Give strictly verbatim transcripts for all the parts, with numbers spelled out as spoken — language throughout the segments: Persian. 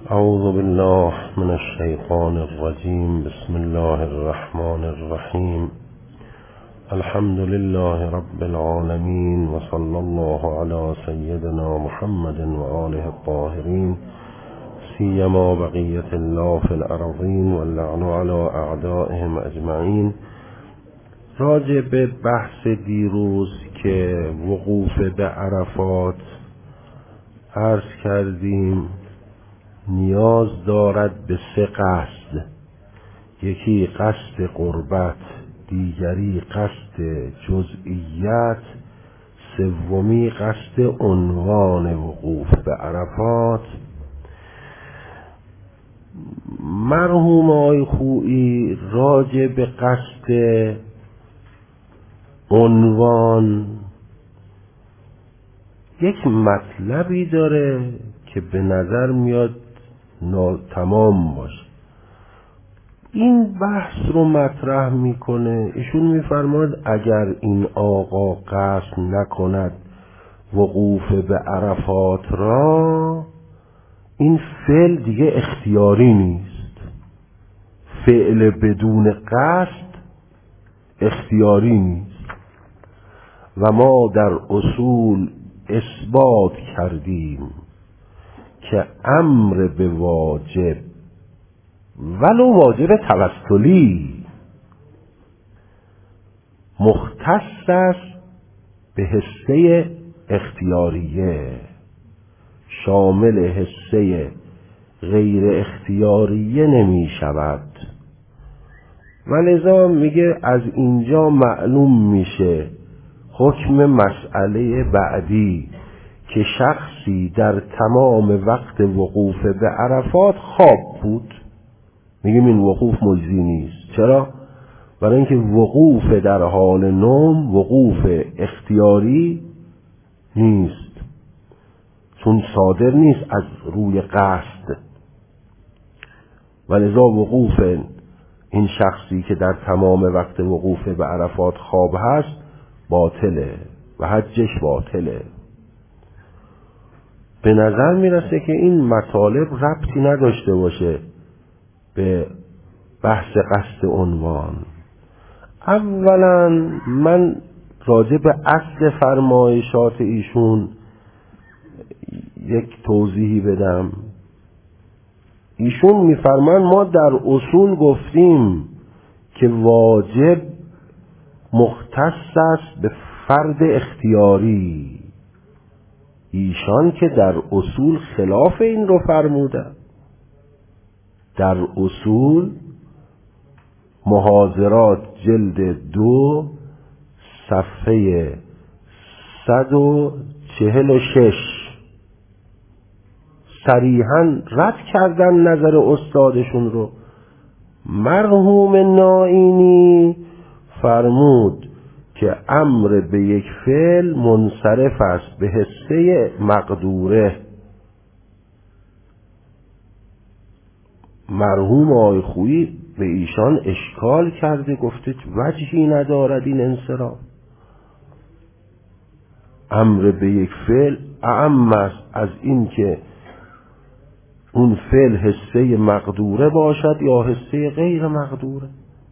اعوذ بالله من الشیطان الرجیم. بسم الله الرحمن الرحیم. الحمد لله رب العالمین و صلی الله علی سیدنا محمد و آله الطاهرین، سیما بقیت الله فی الارضین و اللعن علی اعدائهم اجمعین. راجع به بحث دیروز که وقوف به عرفات عرض کردیم نیاز دارد به سه قصد: یکی قصد قربت، دیگری قصد جزئیت، سومی قصد عنوان وقوف به عرفات. مرحوم آقای خویی راجع به قصد عنوان یک مطلبی داره که به نظر میاد ناتمام باشه. این بحث رو مطرح میکنه. ایشون میفرماید اگر این آقا قصد نکند وقوف به عرفات را، این فعل دیگه اختیاری نیست. فعل بدون قصد اختیاری نیست و ما در اصول اثبات کردیم که امر به واجب ولو واجب توسلی مختص است به حصه اختیاریه، شامل حصه غیر اختیاریه نمی شود. و لذا میگه از اینجا معلوم میشه حکم مسئله بعدی که شخصی در تمام وقت وقوف به عرفات خواب بود. میگیم این وقوف مجزی نیست. چرا؟ برای اینکه وقوف در حال نوم وقوف اختیاری نیست، چون صادر نیست از روی قصد. ولذا وقوف این شخصی که در تمام وقت وقوف به عرفات خواب هست باطله و حجش باطله. به نظر میرسه که این مطالب ربطی نداشته باشه به بحث قصد عنوان. اولا من راجع به اصل فرمایشات ایشون یک توضیحی بدم. ایشون میفرمان ما در اصول گفتیم که واجب مختص است به فرد اختیاری. ایشان که در اصول خلاف این رو فرمودن. در اصول محاضرات جلد دو صفحه صد و چهل و شش صریحاً رد کردن نظر استادشون رو. مرحوم نائینی فرمود که امر به یک فعل منصرف است به حصه مقدوره. مرحوم آقای خویی به ایشان اشکال کرده، گفته وجهی ندارد این انصراف. امر به یک فعل اعم است از این که اون فعل حصه مقدوره باشد یا حصه غیر مقدوره.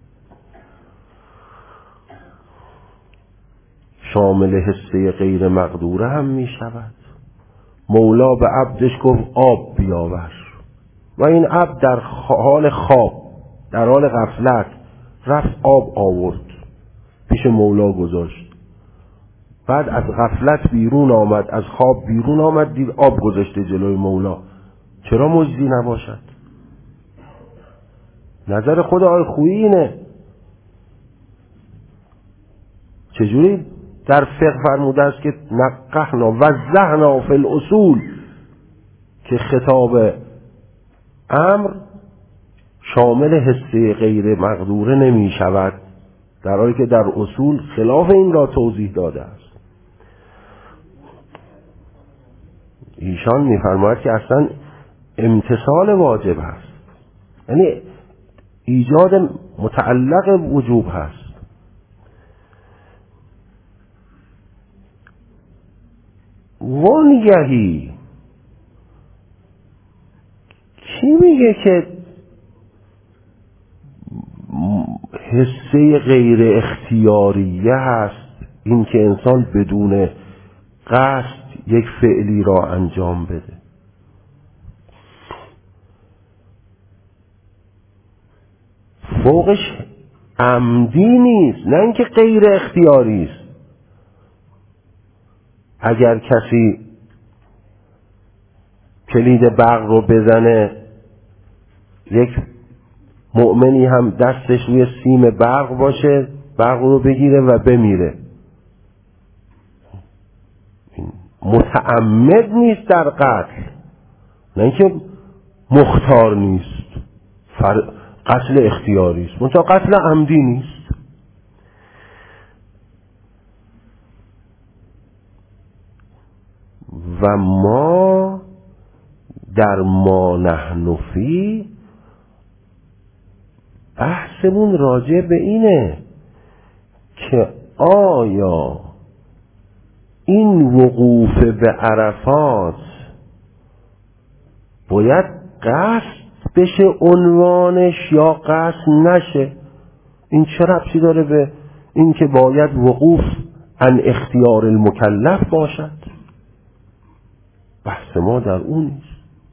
شامل حصه غیر مقدوره هم می شود. مولا به عبدش گفت آب بیاور و این عبد در حال خواب، در حال غفلت رفت آب آورد، پیش مولا گذاشت. بعد از غفلت بیرون آمد، از خواب بیرون آمد، دید آب گذاشته جلوی مولا. چرا مجزی نباشد؟ نظر خود آقای خویی اینه. چجوری در فقه فرموده است که نقحنا و زهنا فی الاصول، که خطاب امر شامل حصه غیر مقدوره نمی شود، در حالی که در اصول خلاف این را توضیح داده است. ایشان می‌فرماید که اصلا امتثال واجب هست، یعنی ایجاد متعلق وجوب هست. وانگهی کی میگه که حسه غیر اختیاریه هست این که انسان بدون قصد یک فعلی را انجام بده؟ فوقش عمدی نیست، نه اینکه غیر اختیاری است. اگر کسی کلید برق رو بزنه، یک مؤمنی هم دستش روی سیم برق باشه، برق رو بگیره و بمیره، متعمد نیست در قتل، نه اینکه مختار نیست، فر... قتل اختیاری است، منتها قتل عمدی نیست. و ما در ما نحن فی بحثمون راجع به اینه که آیا این وقوف به عرفات باید قصد بشه عنوانش یا قصد نشه؟ این چه ربطی داره به این که باید وقوف عن اختیار المکلف باشد؟ بحث ما در اون نیست.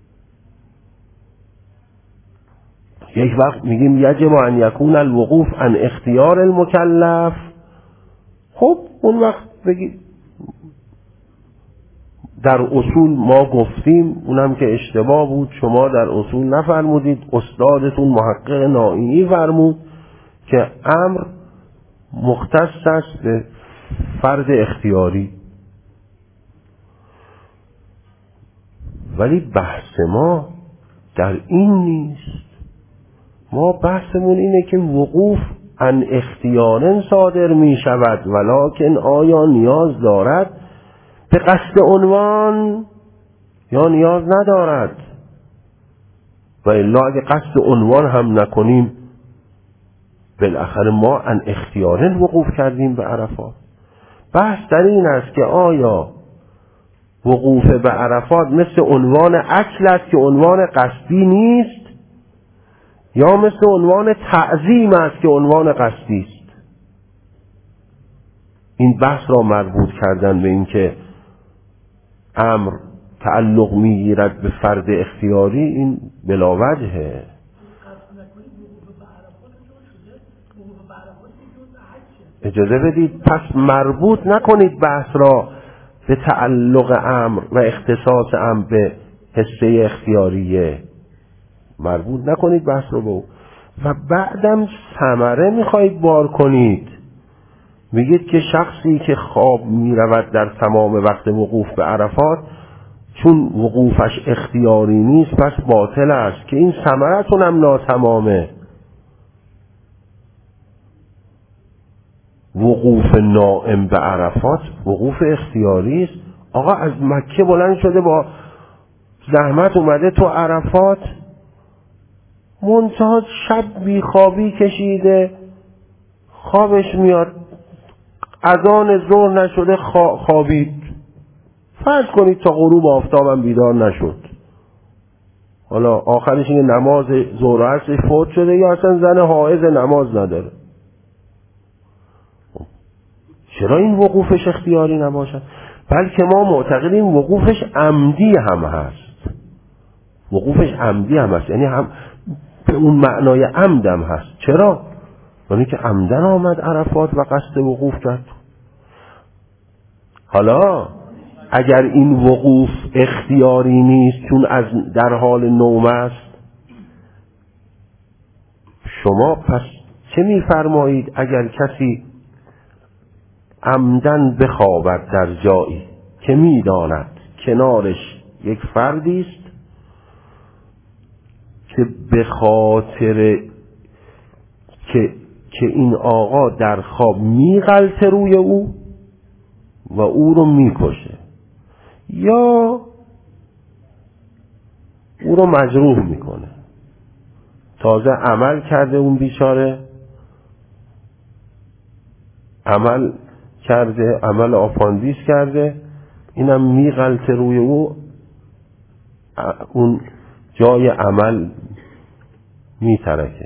یک وقت میگیم یجب ان یکون الوقوف عن اختیار المکلف، خب اون وقت بگید در اصول ما گفتیم، اونم که اشتباه بود، شما در اصول نفرمودید، استادتون محقق نائینی فرمود که امر مختص است به فرد اختیاری. ولی بحث ما در این نیست. ما بحثمون اینه که وقوف عن اختیار صادر می شود، ولکن آیا نیاز دارد به قصد عنوان یا نیاز ندارد؟ و الا اگه قصد عنوان هم نکنیم، بالاخره ما عن اختیار وقوف کردیم به عرفات. بحث در این است که آیا وقوف به عرفات مثل عنوان اکل است که عنوان قصدی نیست، یا مثل عنوان تعظیم است که عنوان قصدی است؟ این بحث را مربوط کردن به این که امر تعلق میگیرد به فرد اختیاری، این بلا وجهه. اجازه بدید پس مربوط نکنید بحث را به تعلق امر و اختصاص امر به حصه اختیاریه، مربوط نکنید بحث رو به او. و بعدم ثمره میخواید بار کنید، میگید که شخصی که خواب میرود در تمام وقت وقوف به عرفات، چون وقوفش اختیاری نیست پس باطل است، که این ثمرتون هم ناتمامه. وقوف نائم به عرفات وقوف اختیاری است. آقا از مکه بلند شده با زحمت اومده تو عرفات، منتها شب بیخوابی کشیده، خوابش میاد، اذان ظهر نشده خوابید، فرض کنید تا غروب آفتابم بیدار نشد، حالا آخرش اینه نماز ظهر و عصرش فوت شده، یا اصلا زن حائض نماز نداره. چرا این وقوفش اختیاری نباشد؟ بلکه ما معتقدیم وقوفش عمدی هم هست. وقوفش عمدی هم هست، یعنی هم به اون معنای عمدم هست. چرا؟ یعنی که عمدن آمد عرفات و قصد وقوف کرد. حالا اگر این وقوف اختیاری نیست چون از در حال نوم است، شما پس چه میفرمایید اگر کسی عمدن بخوابد در جایی که میداند کنارش یک فردی است که به خاطر که که این آقا در خواب میغلطه روی او و او رو میکشه، یا او رو مجروح میکنه، تازه عمل کرده اون بیچاره، عمل کرده، عمل آپاندیس کرده، اینم میغلطه روی او، اون جای عمل میترکه.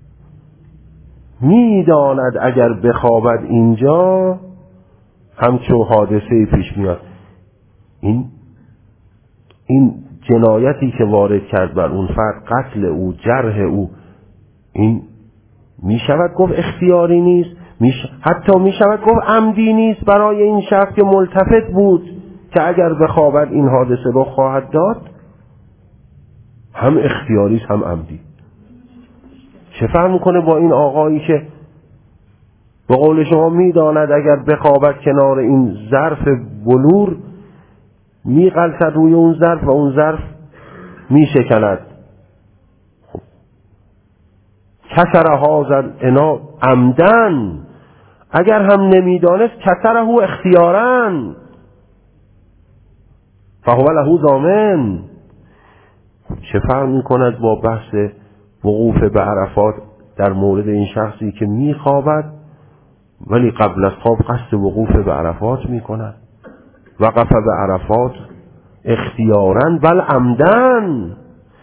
میداند اگر بخوابد اینجا همچون حادثه پیش میاد. این این جنایتی که وارد کرد بر اون فرد، قتل او، جرح او، این میشود گفت اختیاری نیست، میش... حتی میشود گفت عمدی نیست برای این شخص که ملتفت بود که اگر بخوابد این حادثه رو خواهد داد. هم اختیاری هم عمدی. چه فرق میکنه با این آقایی که به قول شما میداند اگر بخوابد کنار این ظرف بلور میغلطد روی اون ظرف و اون ظرف میشکند. خب کسر هذا انا عمدن، اگر هم نمیدانست کسره اختیارا فهو له ضامن. چه فرق میکند با بحث وقوف به عرفات در مورد این شخصی که میخوابد ولی قبل از خواب قصد وقوف به عرفات میکند؟ وقف به عرفات اختیارا بل عمدن.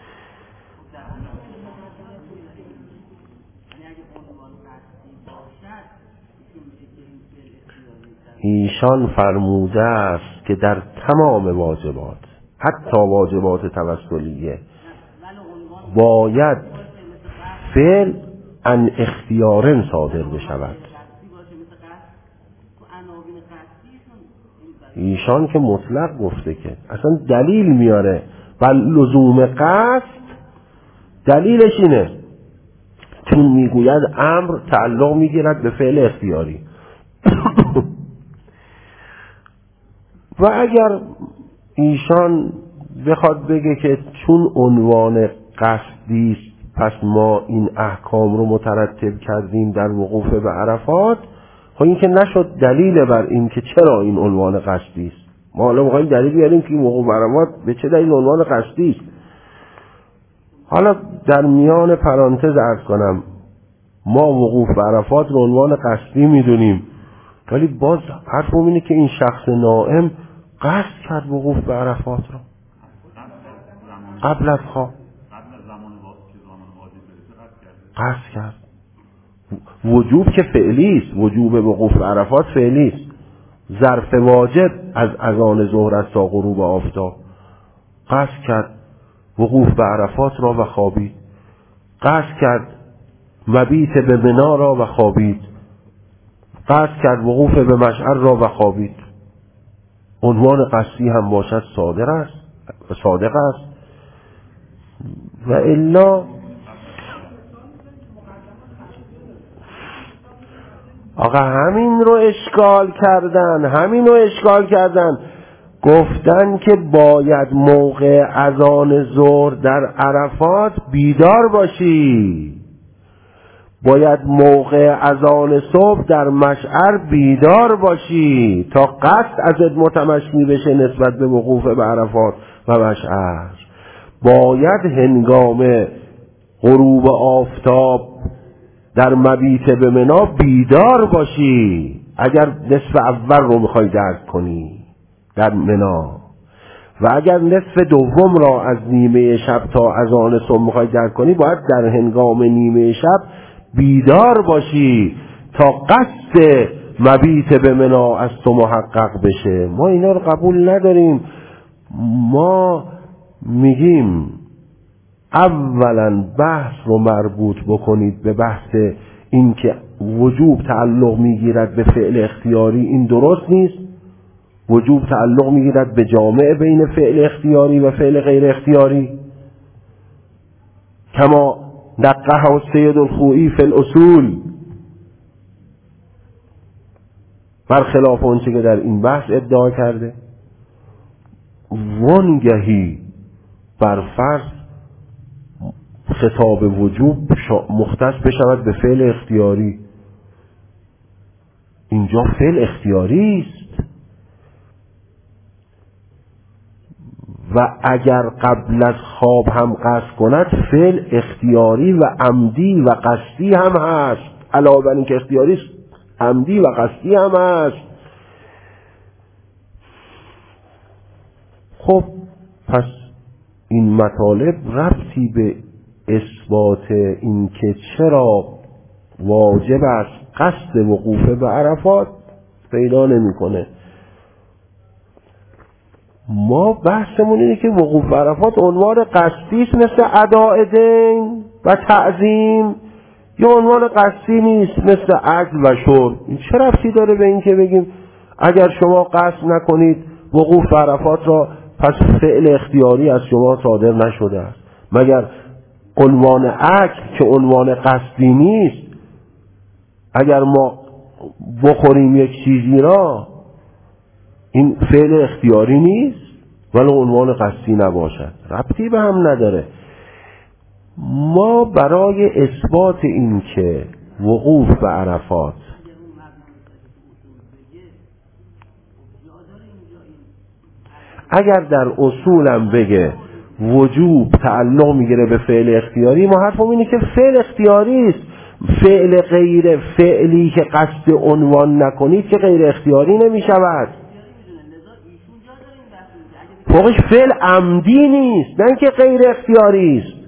ایشان فرموده است که در تمام واجبات، حتی واجبات توسلیه، باید فعل ان اختیارن صادر بشود. ایشان که مطلق گفته که اصلا دلیل میاره بل لزوم قصد، دلیلش اینه چون میگوید امر تعلق میگیرد به فعل اختیاری. و اگر ایشان بخواد بگه که چون عنوان قصدی است پس ما این احکام رو مترتب کردیم در وقوف به عرفات، خب این که نشد دلیل بر این که چرا این عنوان قصدی است. ما حالا می‌خوایم دلیل بیاریم که وقوف به عرفات به چه دلیل عنوان قصدی است. حالا در میان پرانتز عرض کنم ما وقوف به عرفات رو عنوان قصدی میدونیم، ولی باز حرفم اینه که این شخص نائم قصد کرد وقوف به عرفات رو قبل از خواب، قصد کرد. وجوب که فعلی است، وجوب وقوف به عرفات فعلی است. ظرف واجب از اذان ظهر است تا غروب آفتاب. قصد کرد وقوف به عرفات را و خوابید. قصد کرد مبیت به منا را و خوابید. قصد کرد وقوف به مشعر را و خوابید. عنوان قصدی هم باشد صادق است و صادق است. و الا آقا همین رو اشکال کردن همین رو اشکال کردن گفتن که باید موقع اذان ظهر در عرفات بیدار باشی، باید موقع اذان صبح در مشعر بیدار باشی تا قصد ازت متمشی بشه نسبت به وقوف به عرفات و مشعر. باید هنگام غروب آفتاب در مبیت به منا بیدار باشی اگر نصف اول رو میخوای درک کنی در منا، و اگر نصف دوم را از نیمه شب تا اذان صبح میخوای درک کنی باید در هنگام نیمه شب بیدار باشی تا قصد مبیت به منا از تو محقق بشه. ما اینا رو قبول نداریم. ما میگیم اولا بحث رو مربوط بکنید به بحث این که وجوب تعلق میگیرد به فعل اختیاری، این درست نیست. وجوب تعلق میگیرد به جامع بین فعل اختیاری و فعل غیر اختیاری، کما نقه السید الخوئی فی الاصول، برخلاف اون چه که در این بحث ادعا کرده. وانگهی بر فرض خطاب وجوب مختص بشود به فعل اختیاری. اینجا فعل اختیاری است و اگر قبل از خواب هم قصد کند فعل اختیاری و عمدی و قصدی هم هست. علاوه بر این که اختیاری است عمدی و قصدی هم هست. خب پس این مطالب ربطی به اثبات این که چرا واجب است قصد وقوف به عرفات پیدا نمی‌کنه. ما بحثمون اینه که وقوف به عرفات عنوان قصدی است مثل اداء دین و تعظیم، یا عنوان قصدی نیست مثل عدل و شرب. این چه ربطی داره به این که بگیم اگر شما قصد نکنید وقوف به عرفات را پس فعل اختیاری از شما صادر نشده است؟ مگر عنوان عدل که عنوان قصدی نیست، اگر ما بخوریم یک چیزی را این فعل اختیاری نیست ولی عنوان قصدی نباشد؟ ربطی به هم نداره. ما برای اثبات این که وقوف به عرفات اگر در اصولم بگه وجوب تعلق میگیره به فعل اختیاری، ما حرفم اینه که فعل اختیاری است. فعل غیر فعلی که قصد عنوان نکنید که غیر اختیاری نمیشود. فوقش فعل عمدی نیست، نه که غیر اختیاری است.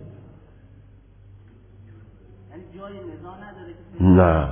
نه،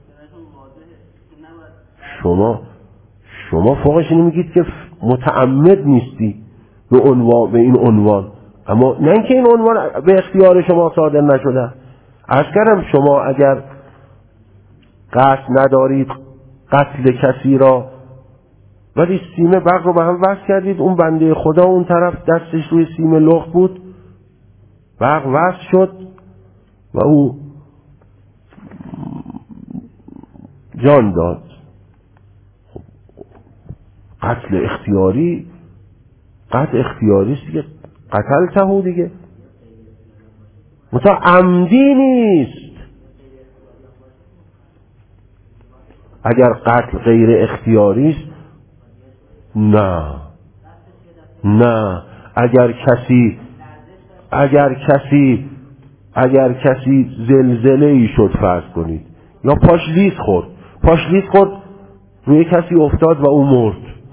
شما شما فوقش اینو میگید که متعمد نیستی به عنوان به این عنوان، اما نه اینکه این عنوان به اختیار شما صادر نشده. عرض کردم شما اگر قصد ندارید قتل کسی را ولی سیم برق رو به هم وصل کردید، اون بنده خدا اون طرف دستش روی سیم لخت بود، برق وصل شد و او جان داد. خب قتل اختیاری قتل اختیاری است دیگه، قتل تهو دیگه، مثلا عمدی نیست. اگر قتل غیر اختیاری است نه نه اگر کسی اگر کسی اگر کسی زلزله ای شد فرض کنید، یا پاش لیز خورد پاش لیز خورد روی کسی افتاد و او مرد،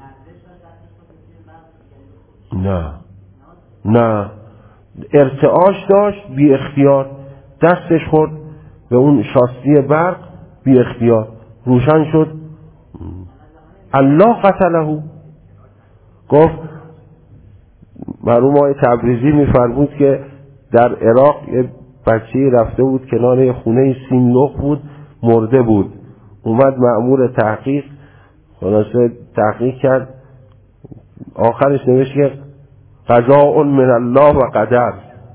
نه نه ارتعاش داشت بی اختیار، دستش خورد به اون شاسی برق بی اختیار روشن شد، الله قتله. گفت مرحوم آقای تبریزی میفرمود که در عراق یه بچه‌ای رفته بود کنار خونه سیم لخت بود مرده بود، اومد مأمور تحقیق خلاصه تحقیق کرد، آخرش نوشت که قضاء من الله و قدر،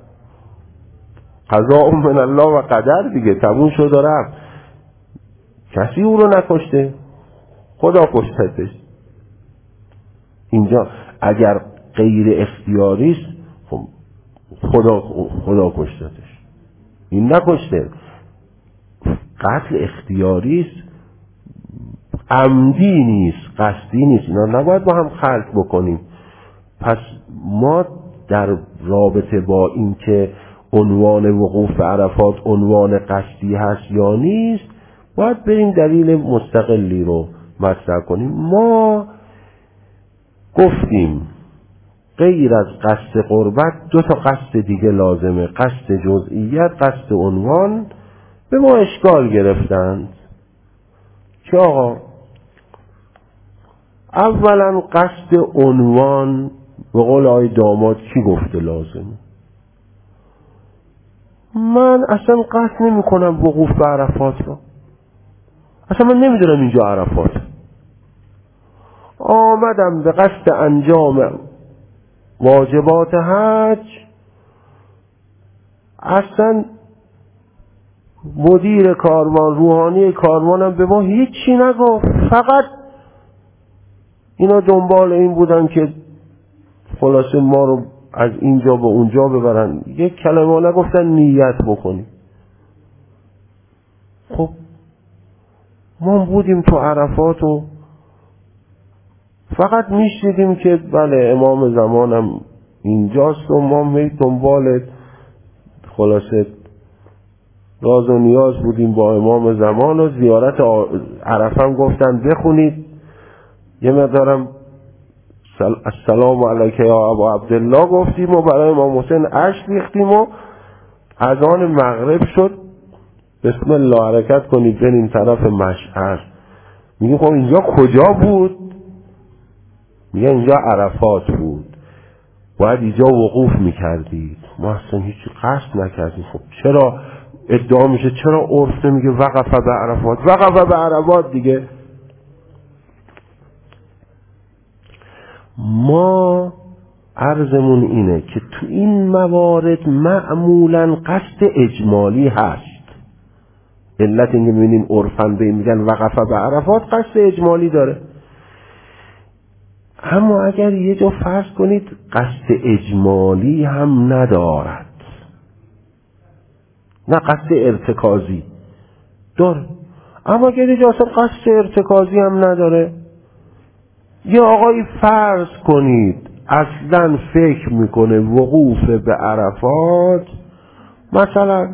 قضاء من الله و قدر دیگه، تموم شد و رفت. کسی او رو نکشته، خدا کشتش. اینجا اگر غیر اختیاری است خب خدا خدا کشتش، این نکشته. قتل اختیاری است، عمدی نیست، قصدی نیست. اینا نباید با هم خلط بکنیم. پس ما در رابطه با این که عنوان وقوف به عرفات عنوان قصدی هست یا نیست باید بریم دلیل مستقلی رو مطرح کنیم. ما گفتیم غیر از قصد قربت دو تا قصد دیگه لازمه، قصد جزئیت، قصد عنوان. به ما اشکال گرفتند که آقا اولا قصد عنوان به قول آقای داماد کی گفته لازمه؟ من اصلا قصد نمی کنم وقوف به عرفات رو، اصلا من نمیدونم اینجا عرفات، آمدم به قصد انجام واجبات حج، اصلا مدیر کاروان روحانی کاروانم به ما هیچی نگفت، فقط اینا دنبال این بودن که خلاصه ما رو از اینجا به اونجا ببرن، یک کلمه نگفتن نیت بکنی. خب ما بودیم تو عرفات و فقط میشنیدیم که بله امام زمانم اینجاست و ما می دنبال خلاصه راز و نیاز بودیم با امام زمان و زیارت عرفه هم گفتن بخونید، یه مقدارم السلام علیک یا ابا عبدالله گفتیم و برای امام حسین اشک ریختیم و اذان مغرب شد. بسم الله حرکت کنید بریم طرف مشعر. میگیم خب اینجا کجا بود؟ میگه اینجا عرفات بود، باید اینجا وقوف میکردید. ما اصلا هیچ قصد نکردیم. خب چرا ادعا میشه چرا عرف نمیگه وقف به عرفات؟ وقف به عرفات دیگه. ما عرضمون اینه که تو این موارد معمولا قصد اجمالی هست. علت اینکه میبینیم عرفاً به این میگن وقف به عرفات قصد اجمالی داره. اما اگر یه جا فرض کنید قصد اجمالی هم ندارد، نه قصد ارتکازی داره، اما اگر یه جا اصلا قصد ارتکازی هم نداره، یه آقایی فرض کنید اصلا فکر میکنه وقوف به عرفات مثلا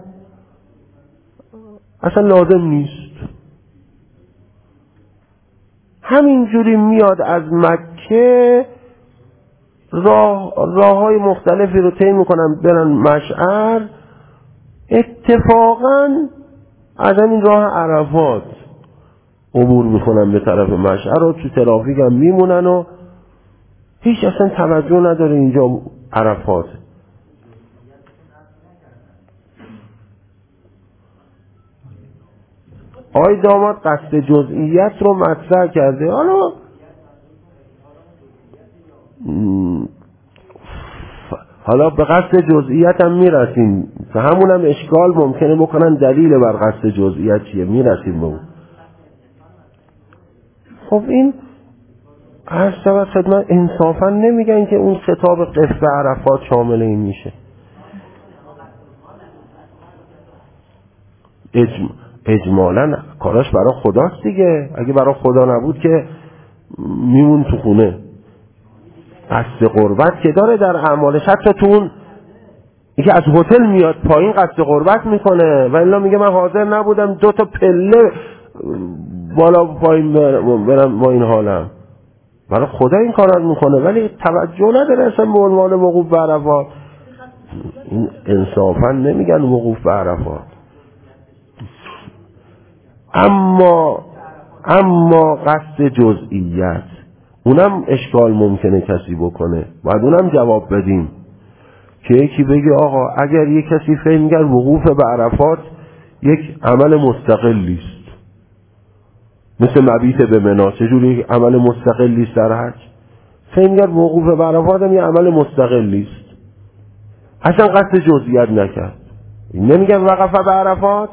اصلا لازم نیست، همینجوری میاد از مکه راه راههای مختلفی رو طی میکنن برن مشعر، اتفاقا از این راه عرفات عبور میکنن به طرف مشعر و تو ترافیک هم میمونن و هیچ اصلا توجه نداره اینجا عرفات. آقای داماد قصد جزئیت رو مطرح کرده. حالا حالا به قصد جزئیت هم میرسیم، همون هم اشکال ممکنه بکنن دلیل بر قصد جزئیت چیه، میرسیم به اون. خب این هر شود خدمت انصافا نمیگن که اون خطاب قف به عرفات شامل این میشه. اجم... اجمالا کاراش برای خداست دیگه، اگه برای خدا نبود که میمون تو خونه. قصد قربت که داره در اعمالش، حتی تو اون یکی از هتل میاد پایین قصد قربت میکنه و الا میگه من حاضر نبودم دو تا پله بالا پایین برم با این حالم. برای خدا این کارا میکنه ولی توجه نداره اصلا به عنوان وقوف به عرفات. این انصافا نمیگن وقوف به عرفات. اما اما قصد جزئیت اونم اشکال ممکنه کسی بکنه، باید اونم جواب بدیم که یکی بگه آقا اگر یک کسی فهم کرد وقوف به عرفات یک عمل مستقلی است، مثل مبیت به منا، چجوری یک عمل مستقلی است در حج؟ فهم کرد وقوف به عرفات هم یک عمل مستقلی است، اصلا قصد جزئیت نکرد. نمیگن وقف به عرفات؟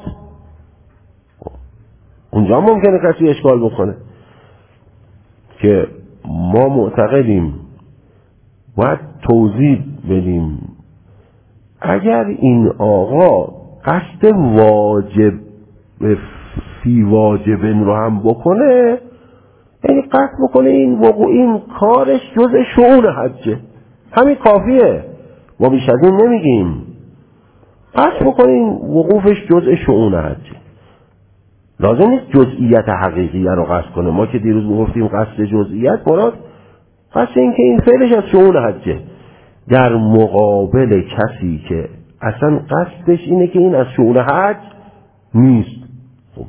اونجا ممکنه کسی اشکال بکنه که ما معتقدیم باید توضیح بدیم اگر این آقا قصد واجب فی واجبن رو هم بکنه، یعنی قصد بکنه این وقوع این کارش جزء شؤون حجه، همین کافیه، ما بیش از این نمیگیم. قصد بکنه این وقوفش جزء شؤون حجه، لازم نیست جزئیت حقیقیه رو قصد کنه. ما که دیروز گفتیم قصد جزئیت مراد قصد این که این فعلش از شؤون حجه، در مقابل کسی که اصلا قصدش اینه که این از شؤون حج نیست، خب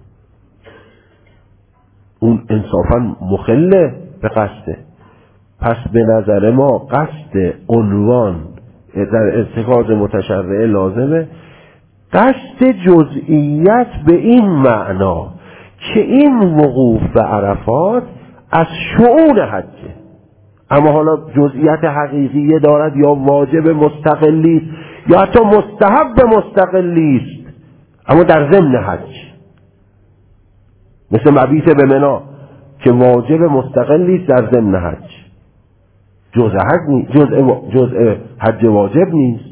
اون انصافا مخله به قصده. پس به نظر ما قصد عنوان در ارتکاز متشرعه لازمه، قصد جزئیت به این معنا که این وقوف به عرفات از شؤون حجه، اما حالا جزئیت حقیقیه دارد یا واجب مستقلی است یا حتی مستحب مستقلی است اما در ضمن حج، مثل مبیت به منا که واجب مستقلی است در ضمن حج، جزء حج نیست، جزء جزء حج واجب نیست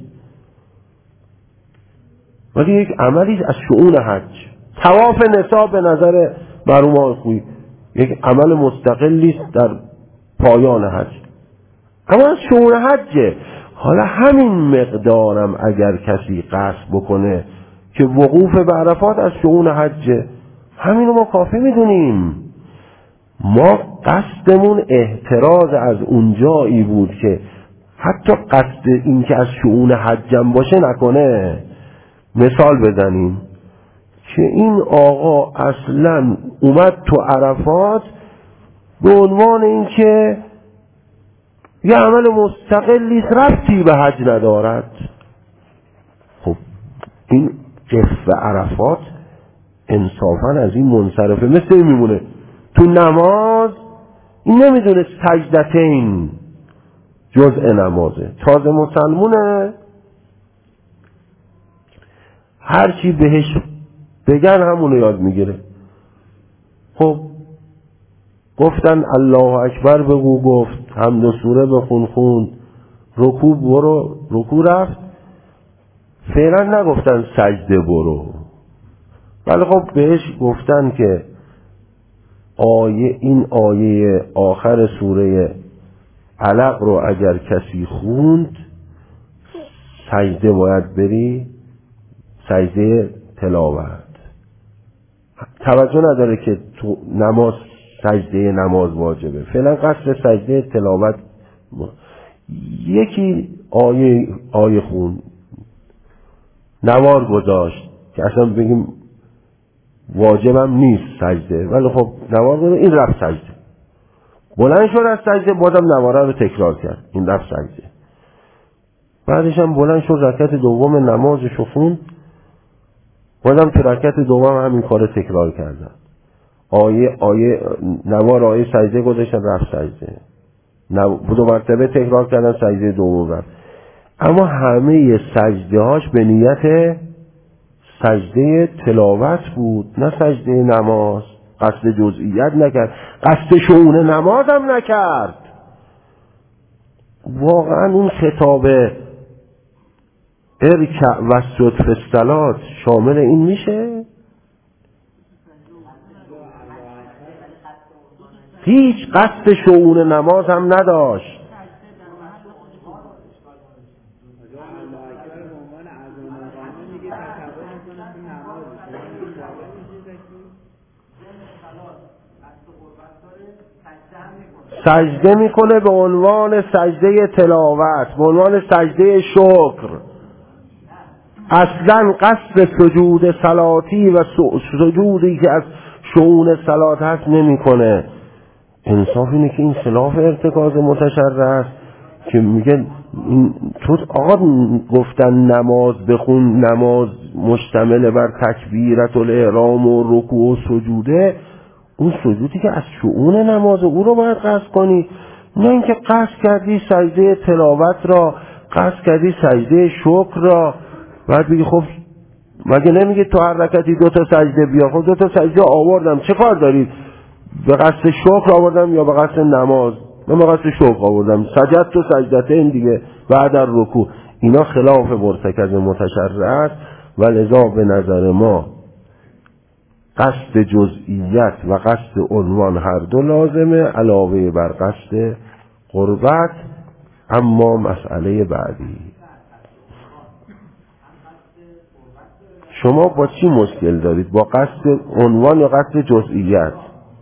ولی یک عملی از شؤون حج. طواف نساء به نظر مرحوم آقای خویی یک عمل مستقلی است در پایان حج اما از شؤون حجه. حالا همین مقدارم اگر کسی قصد بکنه که وقوف به عرفات از شؤون حجه، همینو ما کافی میدونیم. ما قصدمون احتراز از اونجایی بود که حتی قصد این که از شؤون حجم باشه نکنه. مثال بزنیم که این آقا اصلا اومد تو عرفات به عنوان این که یه عمل مستقلی ربطی به حج ندارد. خب این قف عرفات انصافا از این منصرفه. مثل این میمونه تو نماز این نمیدونه سجدتین جزء نمازه، تازه مسلمونه، هرچی بهش بگن همونو یاد میگیره. خب گفتن الله اکبر بگو، گفت حمد و سوره بخون، خوند، رکوع برو، رکوع رفت. فعلا نگفتن سجده برو، ولی خب بهش گفتن که آیه این آیه آخر سوره علق رو اگر کسی خوند سجده باید بری، سجده تلاوت. توجه نداره که تو نماز سجده نماز واجبه، فعلا قصد سجده تلاوت. یکی آیه آیه خون نوار گذاشت که اصلا بگیم واجبم نیست سجده، ولی خب نوار گذاشت، این رفت سجده، بلند شد از سجده، بازم نواره رو تکرار کرد، این رفت سجده. بعدش هم بلند شد رکعت دوم نمازش رو خوند، بازم تو رکعت دوم همین کار تکرار کردن. آیه آیه نوار آیه سجده گذاشتن، رفت سجده، دو مرتبه تکرار کردن، سجده دوم رفت. اما همه سجده هاش به نیت سجده تلاوت بود، نه سجده نماز. قصد جزئیت نکرد، قصد شؤون نماز هم نکرد. واقعا این خطاب ارکع واسجد فی الصلاة شامل این میشه؟ هیچ قصد شؤون نماز هم نداشت. سجده میکنه به عنوان سجده تلاوت، به عنوان سجده شکر. اصلا قصد سجود صلاتی و سجودی که از شؤون صلات هست نمیکنه. انصاف اینه که این خلاف ارتکاز متشرع است که میگن این تو آقا گفتن نماز بخون، نماز مشتمل بر تکبیرت الاحرام و رکوع و سجوده، اون سجودی که از شؤون نماز او رو باید قصد کنی، نه اینکه قصد کردی سجده تلاوت را، قصد کردی سجده شکر را. بعد بگی خب مگه نمیگه تو هر رکعتی دو تا سجده بیا؟ خب دو تا سجده آوردم، چه کار دارید؟ به قصد شکر آوردم یا به قصد نماز؟ من به قصد شکر آوردم، سجد تو سجدتین دیگه بعد در رکوع. اینا خلاف مرتکز متشرع است و لذا به نظر ما قصد جزئیت و قصد عنوان هر دو لازمه علاوه بر قصد قربت. اما مسئله بعدی، شما با چی مشکل دارید؟ با قصد عنوان یا قصد جزئیت؟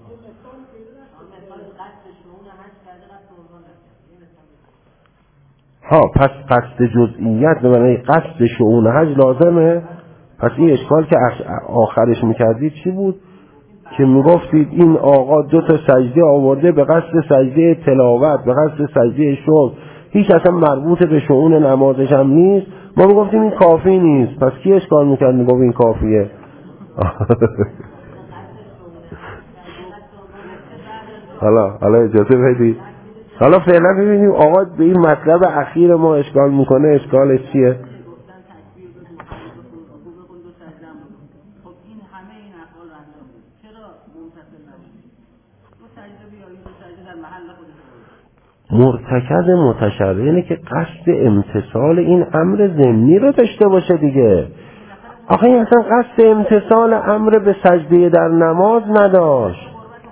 ها پس قصد جزئیت به معنی قصد شؤون حج لازمه. پس این اشکال که آخرش میکردید چی بود؟ که میگفتید این آقا دو تا سجده آورده به قصد سجده تلاوت، به قصد سجده شکر، هیچ اصلا مربوط به شؤون نمازش هم نیست. ما میگفتیم این کافی نیست. پس کی اشکال میکرد میگفت این کافیه؟ حالا حالا اجازه بدید، حالا فعلا ببینیم آقا به این مطلب اخیر ما اشکال میکنه، اشکالش چیه؟ مرتکز متشرع اینه که قصد امتثال این امر ضمنی رو داشته باشه دیگه. آخه این اصلا قصد امتثال امر به سجده در نماز نداشت.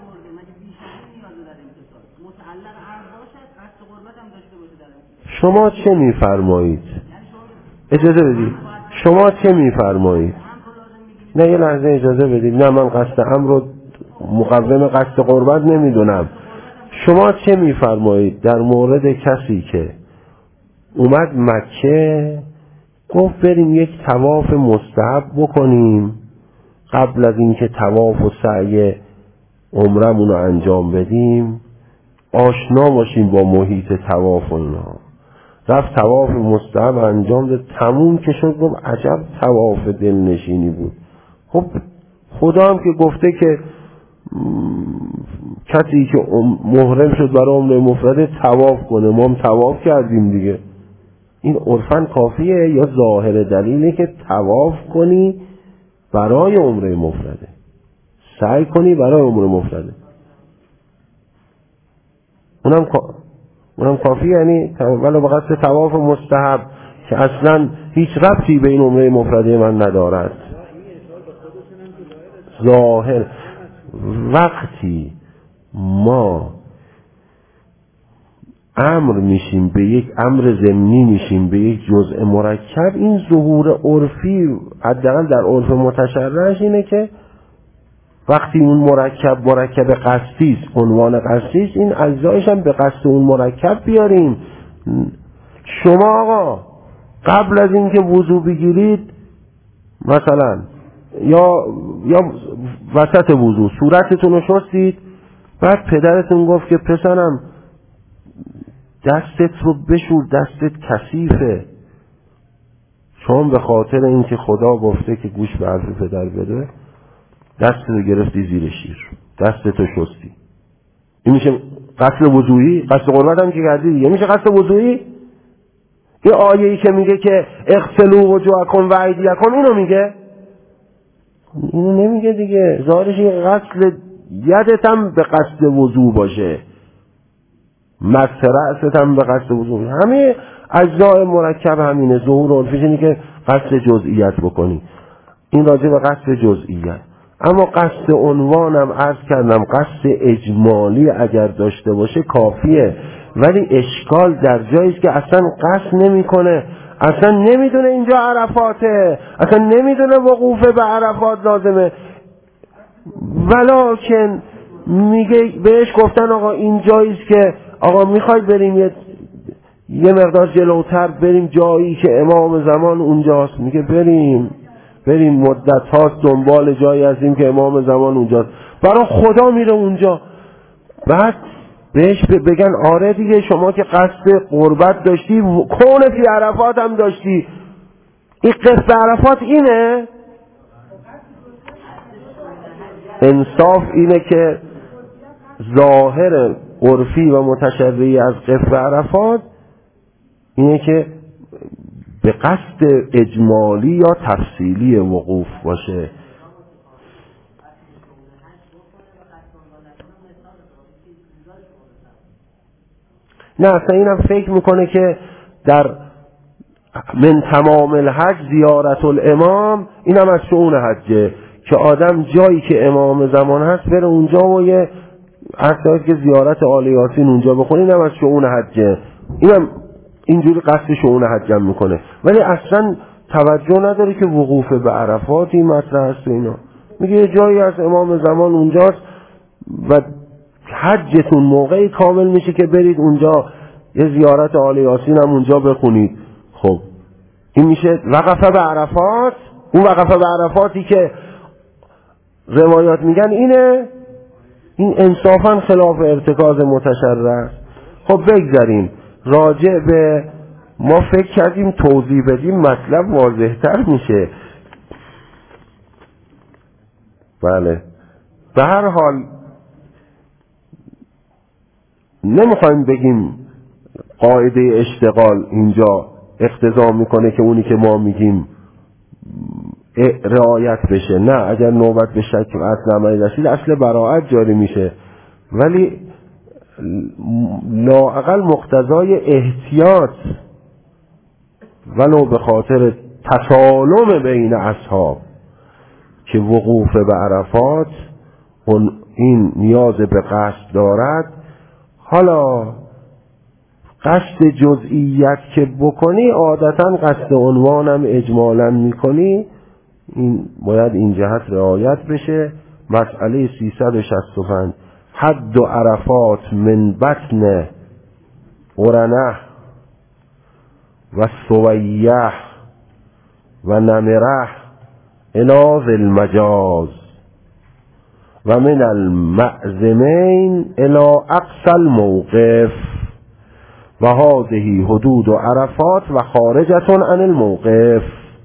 شما چه میفرمایید؟ اجازه بدید، شما چه میفرمایید؟ نه یه لحظه اجازه بدید. نه من قصد امر رو مقوم قصد قربت نمیدونم. شما چه میفرمایید در مورد کسی که اومد مکه گفت بریم یک طواف مستحب بکنیم قبل از اینکه طواف و سعی عمرمون رو انجام بدیم، آشنا باشیم با محیط طواف و اینا. رفت طواف مستحب انجام داد، تموم که شد گفت عجب طواف دلنشینی بود. خب خدا هم که گفته که کسی که محرم شد برای عمره مفرده طواف کنه، ما هم طواف کردیم دیگه. این عرفاً کافیه یا ظاهر دلیله که طواف کنی برای عمره مفرده، سعی کنی برای عمره مفرده؟ اونم اونم کافیه؟ یعنی ولو به قصد طواف مستحب که اصلا هیچ ربطی به این عمره مفرده من ندارد. ظاهر وقتی ما امر میشیم به یک امر ضمنی میشیم به یک جزء مرکب، این ظهور عرفی حداقل در عرف متشرعش اینه که وقتی اون مرکب مرکب قصدی است، عنوان قصدی است، این اجزایش هم به قصد اون مرکب بیاریم. شما آقا قبل از اینکه وضو بگیرید مثلا یا یا وسط وضو صورتتون رو شستید، بعد پدرتون گفت که پسرم دستت رو بشور، دستت کثیفه. شما به خاطر اینکه خدا گفته که گوش به حرف پدر بده، دستت رو گرفتی زیر شیر، دستت رو شستی. این میشه غسل وضوئی؟ قصد قربت هم که کردی دیگه میشه غسل وضوئی؟ یه آیه‌ای که میگه که اغسلوا وجوهکم و ایدیکم اینو میگه؟ اینو نمیگه دیگه. ظاهرش این غسل یدت هم به قصد وضو باشه، مسح رأست هم به قصد وضو. همه اجزای مرکب همینه. ظهور عرفیش اینه که قصد جزئیت بکنی. این راجع به قصد جزئیت. اما قصد عنوانم عرض کردم قصد اجمالی اگر داشته باشه کافیه، ولی اشکال در جایی است که اصلا قصد نمیکنه، اصلا نمیدونه اینجا عرفاته، اصلا نمیدونه وقوف به عرفات لازمه، ولکن میگه بهش گفتن آقا این جایی است که آقا میخواید بریم یه یه مقدار جلوتر بریم جایی که امام زمان اونجاست، میگه بریم بریم مدت هاست دنبال جایی هستیم که امام زمان اونجاست، برای خدا میره اونجا. بعد بهش بگن آره دیگه شما که قصد قربت داشتی کون فی عرفات هم داشتی، این قصد عرفات اینه؟ انصاف اینه که ظاهر عرفی و متشرعی از قصد عرفات اینه که به قصد اجمالی یا تفصیلی وقوف باشه. نه اصلا اینم فکر میکنه که در من تمام الحج زیارت الامام، اینم از شؤون حجه که آدم جایی که امام زمان هست بره اونجا و یه اصلا که زیارت آل یاسین اونجا بخونه، اینم از شؤون حجه. اینم اینجوری قصد شؤون حجم میکنه، ولی اصلا توجه نداره که وقوف به عرفات این مطرح است و اینا. میگه یه جایی از امام زمان اونجاست و حجتون موقعی کامل میشه که برید اونجا یه زیارت آل یاسین هم اونجا بخونید. خب این میشه وقفه به عرفات. اون وقفه به عرفاتی که روایات میگن اینه، این انصافا خلاف ارتکاز متشرع است. خب بگذاریم راجع به ما فکر کردیم توضیح بدیم مطلب واضح‌تر میشه. بله به هر حال نمیخوایم بگیم قاعده اشتغال اینجا اقتضا میکنه که اونی که ما میگیم رعایت بشه. نه، اگر نوبت به شک و اصل عملی رسید اصل براءت جاری میشه، ولی لااقل مقتضای احتیاط ولو به خاطر تسالم بین اصحاب که وقوف به عرفات این نیاز به قصد دارد. حالا قصد جزئیت که بکنی عادتا قصد عنوانم اجمالا میکنی، این باید این جهت رعایت بشه. مسئله سیصد و شصت و پنج حد و عرفات من بطن قرنه و سویه و نمره الی ذی المجاز و من المعزمین الی اقصى الموقف و هذه حدود عرفات و خارجة عن الموقف.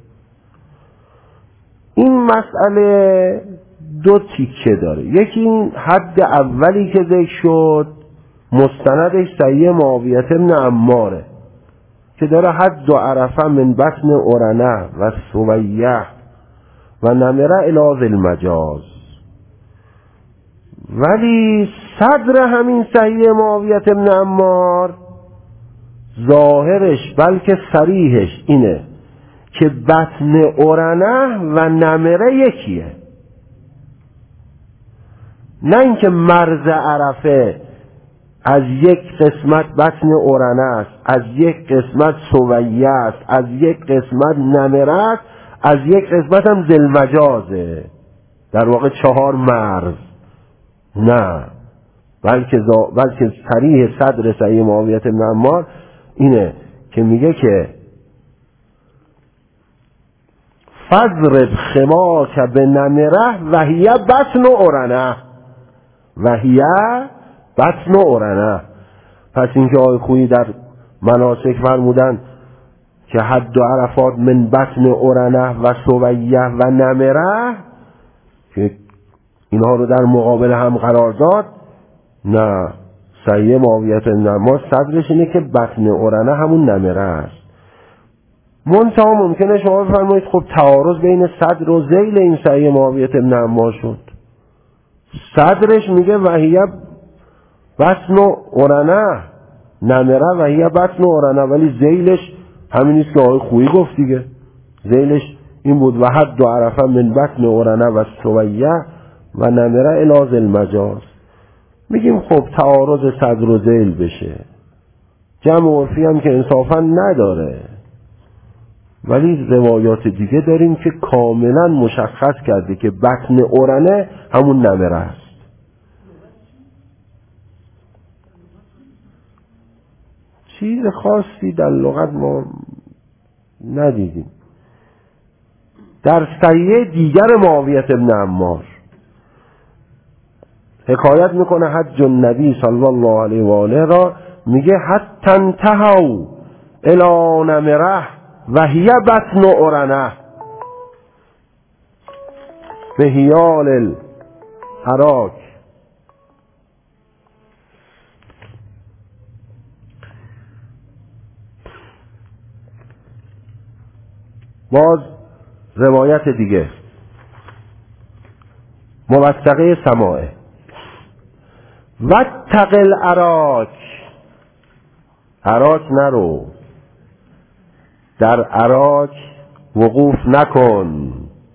این مسئله دو تیکه داره. یکی این حد اولی که ذکر شد مستندش صحیح معاویه بن عماره که داره حد و عرفه من بطن قرنه و سویه و نمره الی ذی المجاز، ولی صدر همین صحیح معاویه بن عمار ظاهرش بلکه صریحش اینه که بطن قرنه و نمره یکیه، نه اینکه مرز عرفه از یک قسمت بطن قرنه است، از یک قسمت سویه است، از یک قسمت نمره است، از یک قسمت هم ذی المجازه، در واقع چهار مرز. نه، بلکه زا... بلکه صریح صدر صحیح معاویه بن عمار اینه که میگه که فضرب خماک بنمره و هی بطن قرنه و هی بطن قرنه. پس اینکه آقای خویی در مناسک فرمودن که حد و عرفات من بطن قرنه و سویه و نمره که اینها رو در مقابل هم قرار داد، نه، صحیح معاویه بن عمار صدرش اینه که بطن قرنه همون نمره است. منتها ممکنه شما بفرمایید خب تعارض بین صدر و ذیل این صحیح معاویه بن عمار شد. صدرش میگه وحیه بطن قرنه نمره وحیه بطن قرنه، ولی ذیلش همین است که آقای خویی گفت دیگه. ذیلش این بود و حد و عرفه من بطن قرنه و سویه و نمره الی ذی المجاز. میگیم خب تعارض صدر و ذیل بشه، جمع عرفی هم که انصافا نداره، ولی روایات دیگه داریم که کاملا مشخص کرده که بطن قرنه همون نمره است. چیز خاصی در لغت ما ندیدیم. در صحیح دیگر معاویه بن عمار حکایت میکنه حج النبی صلی الله علیه و آله را، میگه حتی انتهوا الی نمره و هی بطن قرنه به حیال الحراک. باز روایت دیگه موثقه سماعه واتق العراک، عراک نرو، در عراک وقوف نکن.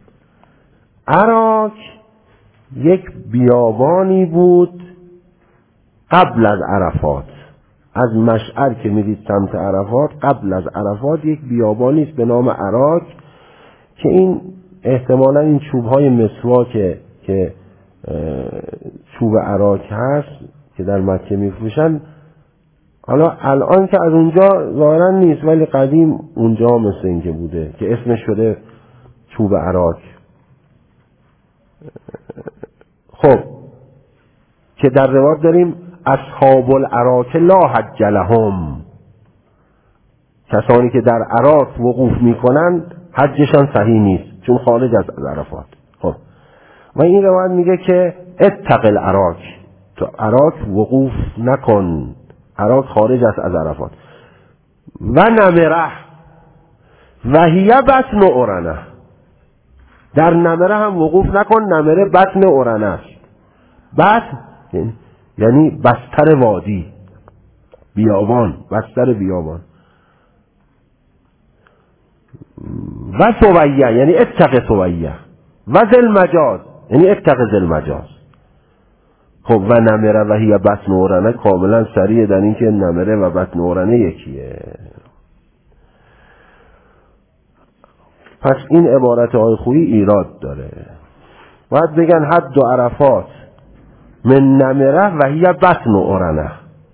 عراک یک بیابانی بود قبل از عرفات، از مشعر که میرید سمت عرفات قبل از عرفات یک بیابانی است به نام عراک که این احتمالا این چوبهای مسواک که چوب عراک هست که در مکه میفروشن، حالا الان که از اونجا ظاهرا نیست ولی قدیم اونجا مثل این که بوده که اسمش شده چوب عراک. خب که در روایت داریم اصحاب العراک لا حج لهم، کسانی که در عراق وقوف میکنن حجشان صحیح نیست چون خارج از عرفات. خب و این روایت میگه که اتق العراک، تو عراق وقوف نکن، عراق خارج است از عرفات. و نمره و هی بطن قرنه، در نمره هم وقوف نکن، نمره بطن قرنه است. بطن یعنی بستر وادی، بیابان، بستر بیابان. و سویه یعنی اتق سویه، و ذی المجاز یعنی اتق ذی المجاز. خب و نمره و هی بطن قرنه کاملا صریح در این که نمره و بطن قرنه یکیه. پس این عبارت های خویی ایراد داره. باید بگن حد و عرفات من نمره و هی بطن ارنه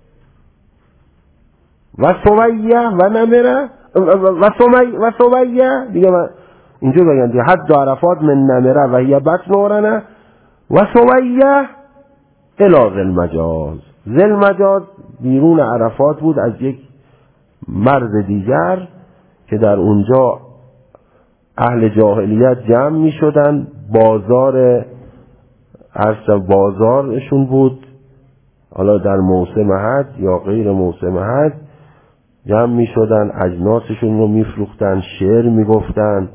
و سمیه و نمره و سمیه و سمیه دیگه من اینجا بگن دیگه حد و عرفات من نمره و هی بطن ارنه و سمیه الی ذی المجاز. ذی المجاز بیرون عرفات بود، از یک مرز دیگر که در اونجا اهل جاهلیت جمع می شدن، بازار عرصه بازارشون بود، حالا در موسم حج یا غیر موسم حج جمع می شدن، اجناسشون رو می فروختن، شعر می گفتن،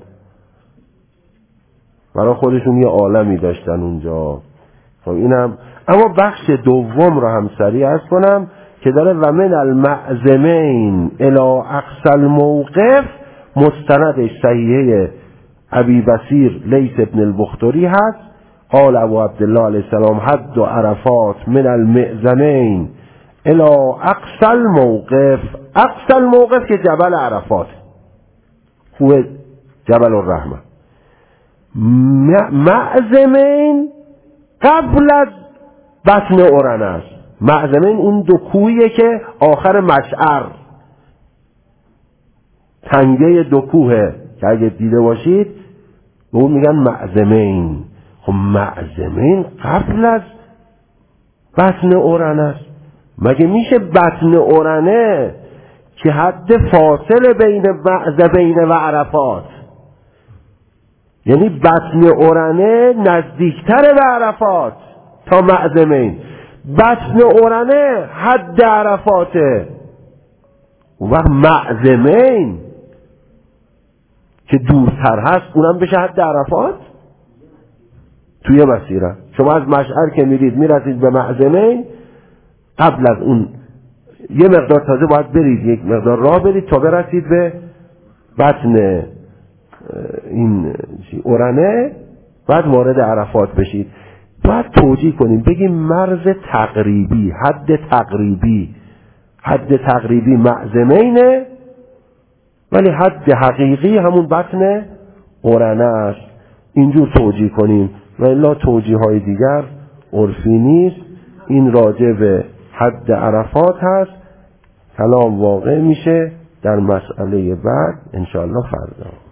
برای خودشون یه عالمی داشتن اونجا. خب اینم اما بخش دوم رو هم سریع عرض کنم که داره و من المعزمین الی اقصی الموقف، مستندش صحیحه ابی بصیر لیث ابن البختری هست. قال ابو عبدالله علیه السلام حد و عرفات من المعزمین الی اقصی الموقف. اقصی الموقف که جبل عرفات هو جبل الرحمه. معزمین قبل از بطن ارنه است. معزمین اون دو کوهیه که آخر مشعر، تنگه دو کوهه که اگه دیده باشید به اون میگن معزمین. خب معزمین قبل از بطن ارنه است. مگه میشه بطن ارنه که حد فاصله بین معزمین و عرفات، یعنی بطن ارنه نزدیکتر به عرفات تا معزمین، بطن ارنه حد عرفاته. و معزمین که دورتر هست اونم بشه حد عرفات توی مسیره. شما از مشعر که میرید میرسید به معزمین، قبل از اون یه مقدار تازه باید برید، یک مقدار راه برید تا برسید به بطن این ارنه، بعد وارد عرفات بشید. باید توجیه کنیم بگیم مرز تقریبی، حد تقریبی، حد تقریبی معزمینه ولی حد حقیقی همون بطن ارنه است. اینجور توجیه کنیم و الا توجیه های دیگر عرفی نیست. این راجع به حد عرفات هست. کلام واقع میشه در مسئله بعد انشاءالله فردا.